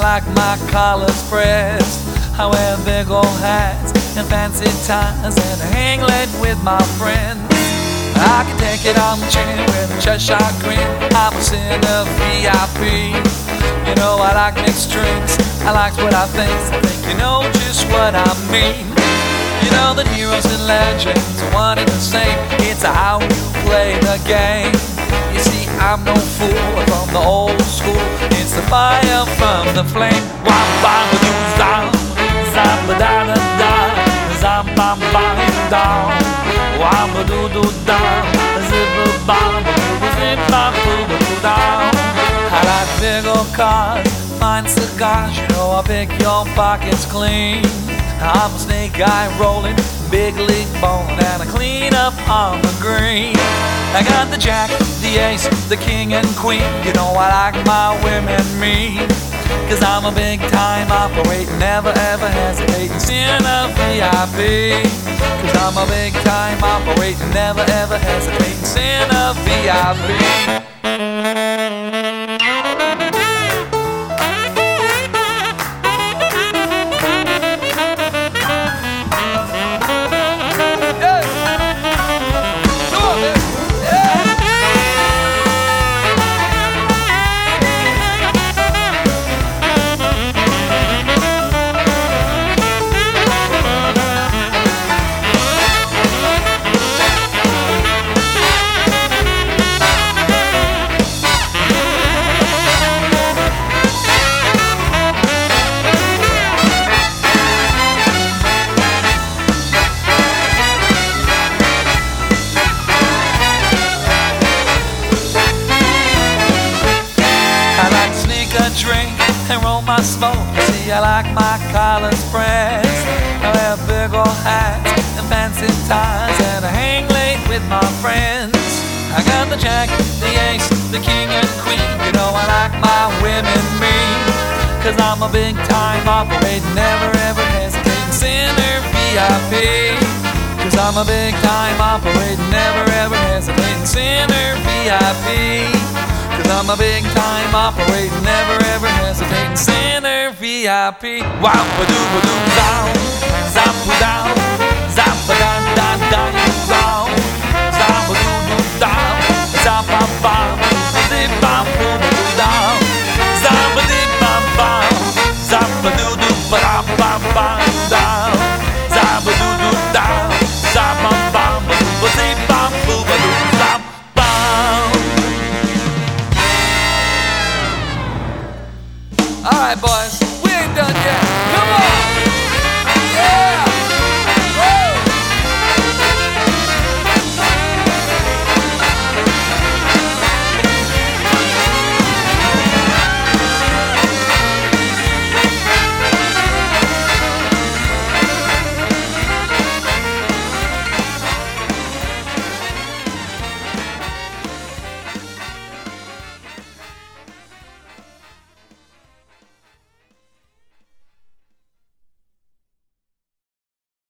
like my collars pressed. I wear big old hats and fancy ties, and I hang late with my friends. I can take it on the chin with a Cheshire grin. I'm a sinner VIP. You know I like mixed drinks, I like what I think you know just what I mean. You know that heroes and legends are one and the same. It's how you play the game. You see, I'm no fool from the old school. It's the fire from the flame. Wah bam doo zam, zam ba da da da, zam bam bam down. Wah ba doo doo down, zip bam zip bam boo boo down. I like big old cars, fine cigars. You know I pick your pockets clean. I'm a snake guy rolling, big league bowling, and I clean up on the green. I got the jack, the ace, the king and queen. You know I like my women mean, 'cause I'm a big time operator, never ever hesitating, seeing a VIP. 'Cause I'm a big time operator, never ever hesitating, seeing a VIP. Drink and roll my smoke. See, I like my collars pressed. I wear big old hats and fancy ties, and I hang late with my friends. I got the jack, the ace, the king and queen. You know I like my women mean, 'cause I'm a big time operator, never ever hesitating, sinner VIP. 'Cause I'm a big time operator, never ever hesitating, sinner VIP. 'Cause I'm a big time operator, never ever hesitating, sinner VIP. Wow ba doo down, zap down, zap da da da down, zap doo down, zap bam bam, zip bam boom down, zap dip bam bam, zap doo doo bam bam bam down, zap doo down.